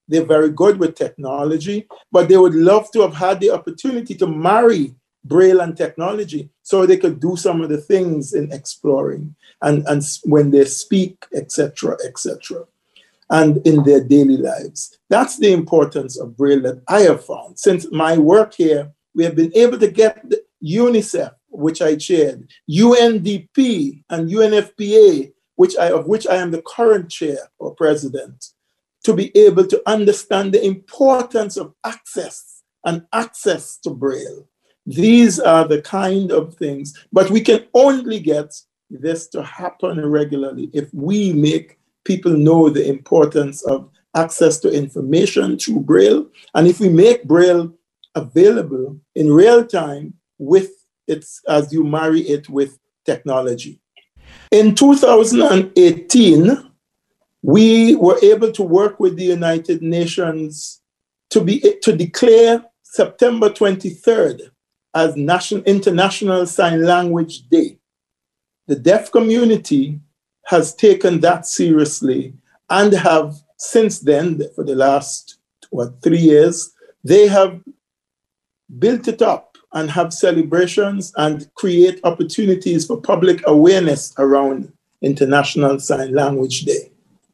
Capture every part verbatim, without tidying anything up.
They're very good with technology, but they would love to have had the opportunity to marry Braille and technology so they could do some of the things in exploring and, and when they speak, et cetera, et cetera, and in their daily lives. That's the importance of Braille that I have found. Since my work here, we have been able to get the UNICEF, which I chaired, U N D P and U N F P A, which I, of which I am the current chair or president, to be able to understand the importance of access and access to Braille. These are the kind of things, but we can only get this to happen regularly if we make people know the importance of access to information through Braille, and if we make Braille available in real time with its, as you marry it with technology. In two thousand eighteen, we were able to work with the United Nations to be to declare September twenty-third as National International Sign Language Day. The deaf community has taken that seriously and have since then, for the last what three years, they have built it up and have celebrations and create opportunities for public awareness around International Sign Language Day.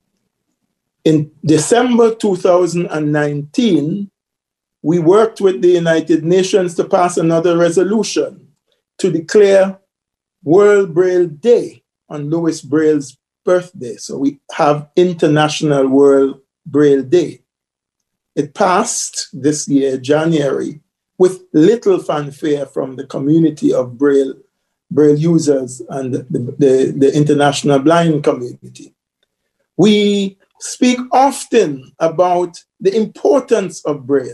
In December two thousand nineteen, we worked with the United Nations to pass another resolution to declare World Braille Day on Louis Braille's birthday. So we have International World Braille Day. It passed this year, January, with little fanfare from the community of Braille, Braille users and the, the, the international blind community. We speak often about the importance of Braille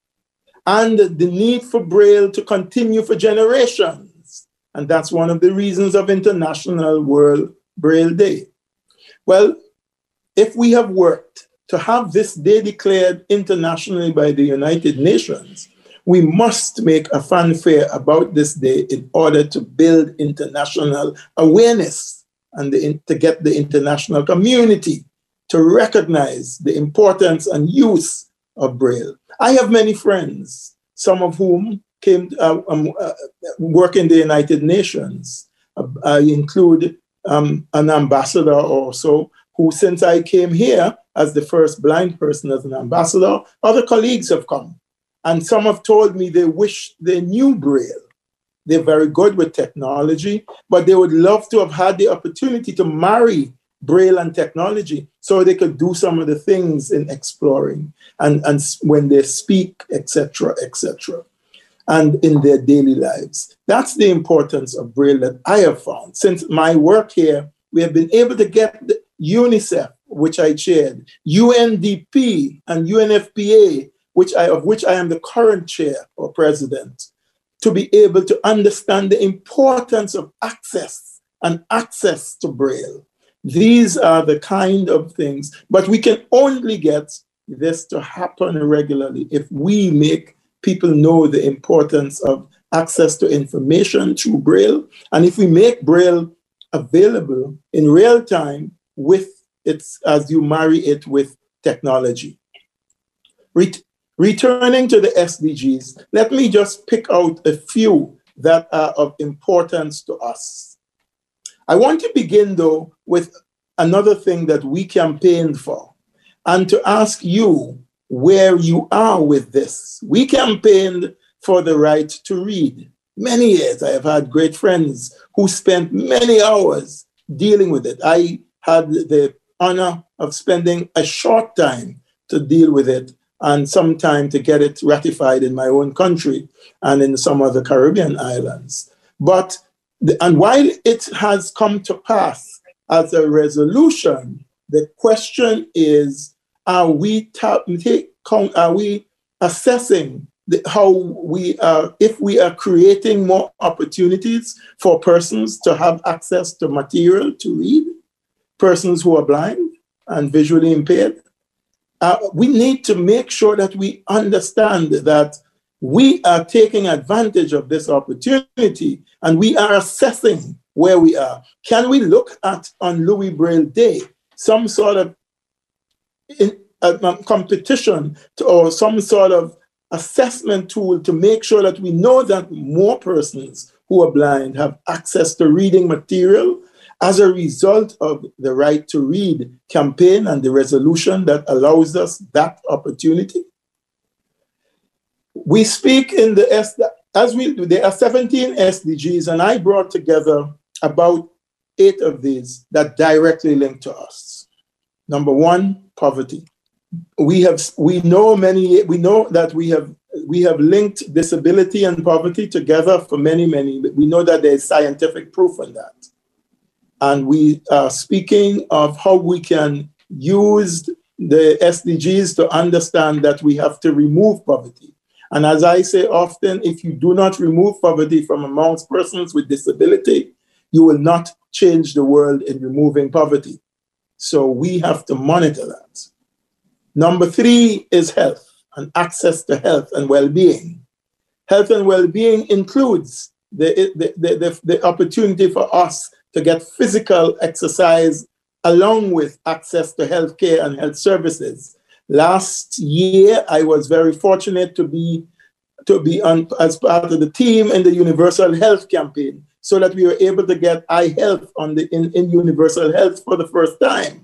and the need for Braille to continue for generations. And that's one of the reasons of International World Braille Day. Well, if we have worked to have this day declared internationally by the United Nations, we must make a fanfare about this day in order to build international awareness and the, to get the international community to recognize the importance and use of Braille. I have many friends, some of whom came to, uh, um, uh, work in the United Nations. Uh, I include um, an ambassador also, who since I came here as the first blind person as an ambassador, other colleagues have come. And some have told me they wish they knew Braille. They're very good with technology, but they would love to have had the opportunity to marry Braille and technology so they could do some of the things in exploring and, and when they speak, et cetera, et cetera, and in their daily lives. That's the importance of Braille that I have found. Since my work here, we have been able to get the UNICEF, which I chaired, U N D P and U N F P A, which I, of which I am the current chair or president, to be able to understand the importance of access and access to Braille. These are the kind of things, but we can only get this to happen regularly if we make people know the importance of access to information through Braille, and if we make Braille available in real time with its, as you marry it with technology. Ret- returning to the S D Gs, let me just pick out a few that are of importance to us. I want to begin, though, with another thing that we campaigned for, and to ask you where you are with this. We campaigned for the right to read. Many years, I have had great friends who spent many hours dealing with it. I had the honor of spending a short time to deal with it and some time to get it ratified in my own country and in some of the Caribbean islands. But The, and while it has come to pass as a resolution, the question is, are we, ta- take, are we assessing the, how we are, if we are creating more opportunities for persons to have access to material to read, persons who are blind and visually impaired? Uh, we need to make sure that we understand that we are taking advantage of this opportunity and we are assessing where we are. Can we look at, on Louis Braille Day, some sort of in a competition to, or some sort of assessment tool to make sure that we know that more persons who are blind have access to reading material as a result of the Right to Read campaign and the resolution that allows us that opportunity. We speak in the, S, as we, there are seventeen S D Gs, and I brought together about eight of these that directly link to us. Number one, poverty. We have, we know many, we know that we have, we have linked disability and poverty together for many, many, we know that there's scientific proof on that. And we are speaking of how we can use the S D Gs to understand that we have to remove poverty. And as I say often, if you do not remove poverty from amongst persons with disability, you will not change the world in removing poverty. So we have to monitor that. Number three is health and access to health and well-being. Health and well-being includes the, the, the, the, the opportunity for us to get physical exercise along with access to healthcare and health services. Last year, I was very fortunate to be, to be on, as part of the team in the Universal Health campaign, so that we were able to get eye health on the, in, in Universal Health for the first time.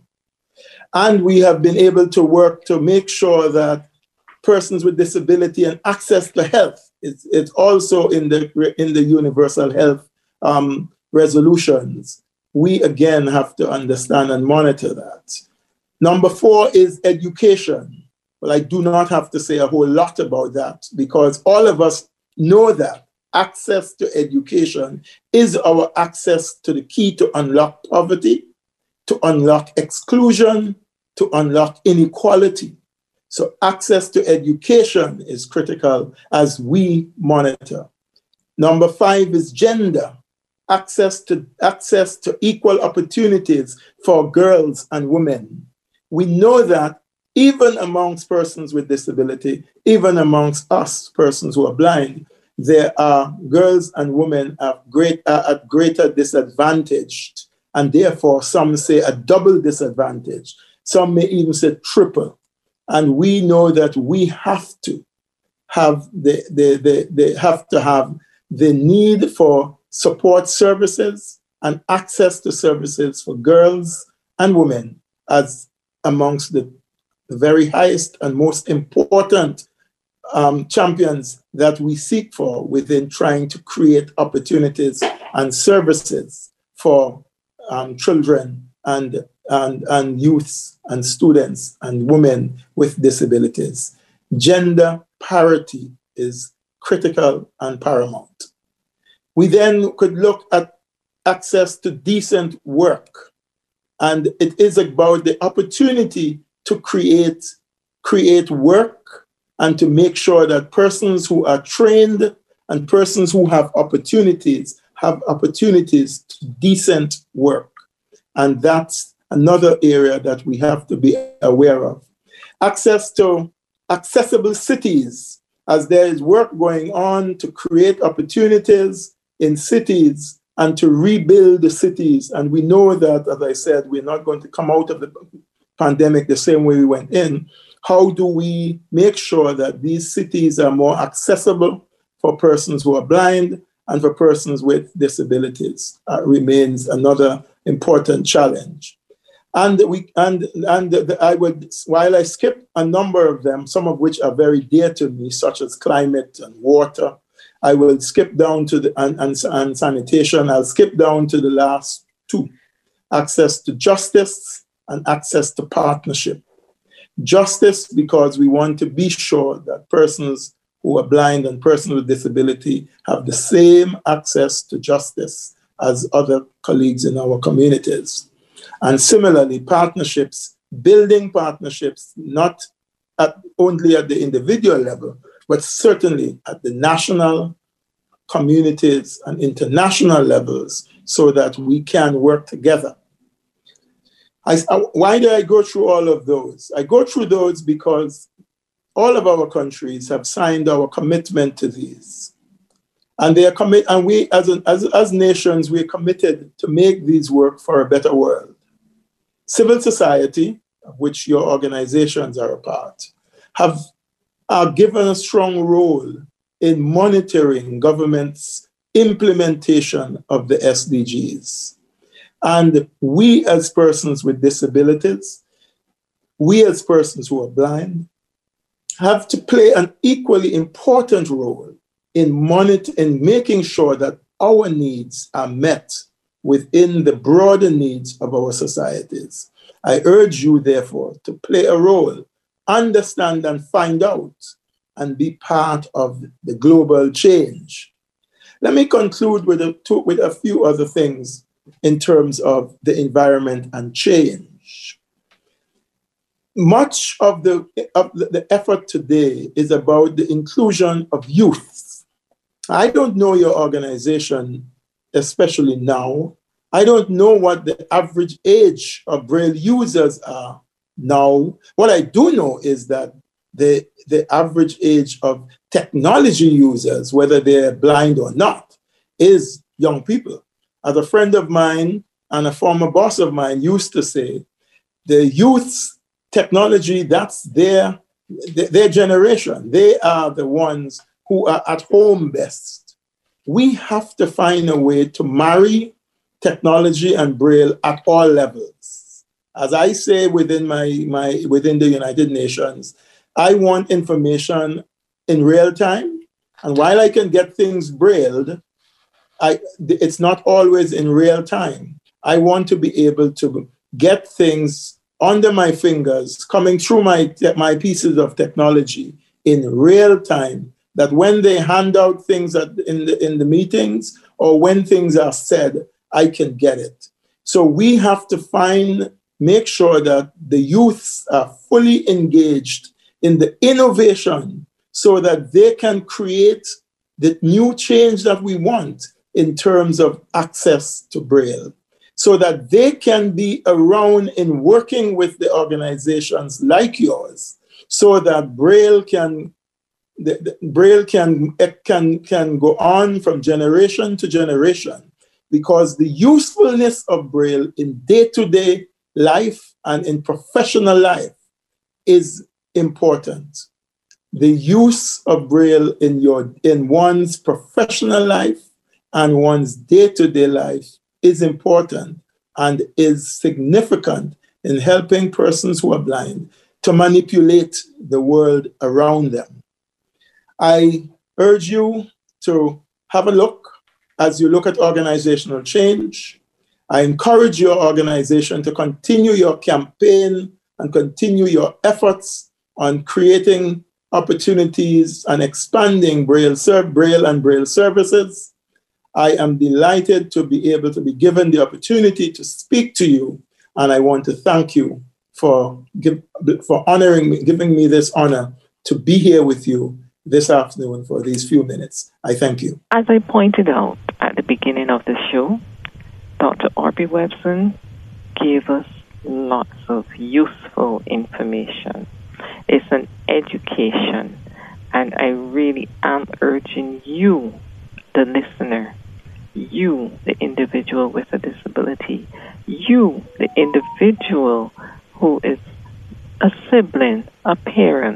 And we have been able to work to make sure that persons with disability and access to health is, is also in the, in the Universal Health um, resolutions. We again have to understand and monitor that. Number four is education. Well, I do not have to say a whole lot about that because all of us know that access to education is our access to the key to unlock poverty, to unlock exclusion, to unlock inequality. So access to education is critical as we monitor. Number five is gender. Access to, access to equal opportunities for girls and women. We know that even amongst persons with disability, even amongst us persons who are blind, there are girls and women at, great, uh, at greater disadvantage, and therefore some say a double disadvantage. Some may even say triple. And we know that we have to have the, the, the, the have to have the need for support services and access to services for girls and women as amongst the, the very highest and most important um, champions that we seek for within trying to create opportunities and services for um, children and, and, and youths and students and women with disabilities. Gender parity is critical and paramount. We then could look at access to decent work. And it is about the opportunity to create, create work and to make sure that persons who are trained and persons who have opportunities have opportunities to decent work. And that's another area that we have to be aware of. Access to accessible cities, as there is work going on to create opportunities in cities and to rebuild the cities. And we know that, as I said, we're not going to come out of the pandemic the same way we went in. How do we make sure that these cities are more accessible for persons who are blind and for persons with disabilities? Uh, remains another important challenge. And we and and the, the, I would, while I skip a number of them, some of which are very dear to me, such as climate and water, I will skip down to the and, and, and sanitation. I'll skip down to the last two: access to justice and access to partnership. Justice, because we want to be sure that persons who are blind and persons with disability have the same access to justice as other colleagues in our communities. And similarly, partnerships, building partnerships, not at, only at the individual level, but certainly at the national, communities, and international levels so that we can work together. I, why do I go through all of those? I go through those because all of our countries have signed our commitment to these. And they are commit, and we as, an, as, as nations, we're committed to make these work for a better world. Civil society, of which your organizations are a part, have are given a strong role in monitoring government's implementation of the S D Gs. And we as persons with disabilities, we as persons who are blind, have to play an equally important role in monitor in making sure that our needs are met within the broader needs of our societies. I urge you, therefore, to play a role, understand and find out, and be part of the global change. Let me conclude with a, two, with a few other things in terms of the environment and change. Much of the, of the effort today is about the inclusion of youth. I don't know your organization, especially now. I don't know what the average age of Braille users are now. What I do know is that the, the average age of technology users, whether they're blind or not, is young people. As a friend of mine and a former boss of mine used to say, the youth's technology, that's their, their generation. They are the ones who are at home best. We have to find a way to marry technology and Braille at all levels. As I say within my, my within the United Nations, I want information in real time. And while I can get things brailled, I, it's not always in real time. I want to be able to get things under my fingers, coming through my, my pieces of technology in real time, that when they hand out things at, in, the, in the meetings or when things are said, I can get it. So we have to find, make sure that the youths are fully engaged in the innovation so that they can create the new change that we want in terms of access to Braille, so that they can be around in working with the organizations like yours, so that Braille can the, the Braille can, it can, can go on from generation to generation, because the usefulness of Braille in day-to-day life and in professional life is important. The use of Braille in your in one's professional life and one's day-to-day life is important and is significant in helping persons who are blind to manipulate the world around them. I urge you to have a look as you look at organizational change. I encourage your organization to continue your campaign and continue your efforts on creating opportunities and expanding Braille, Braille and Braille services. I am delighted to be able to be given the opportunity to speak to you, and I want to thank you for, give, for honoring me, giving me this honor to be here with you this afternoon for these few minutes. I thank you. As I pointed out at the beginning of the show, Doctor Orbie Webson gave us lots of useful information. It's an education, and I really am urging you, the listener, you, the individual with a disability, you, the individual who is a sibling, a parent,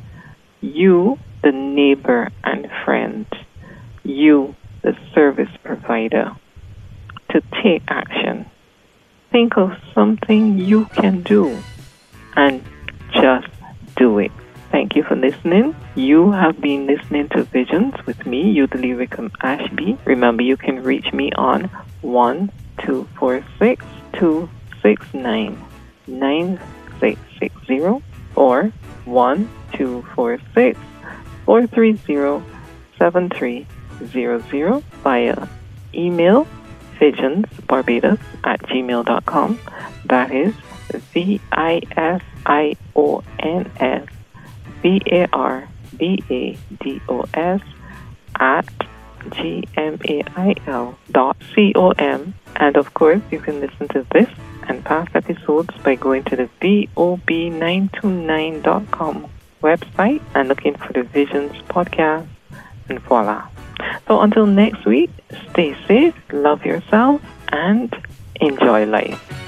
you, the neighbor and friend, you, the service provider, to take action. Think of something you can do and just do it. Thank you for listening. You have been listening to Visions with me, Yudalee Wickham Ashby. Remember, you can reach me on one two four six, two six nine, nine six six zero or one two four six, four three zero, seven three zero zero via email, visionsbarbados at gmail dot com. That is V I S I O N S B A R B A D O S at G M A I L dot C O M. And of course, you can listen to this and past episodes by going to the V O B nine two nine dot com website and looking for the Visions podcast, and voila. So until next week, stay safe, love yourself, and enjoy life.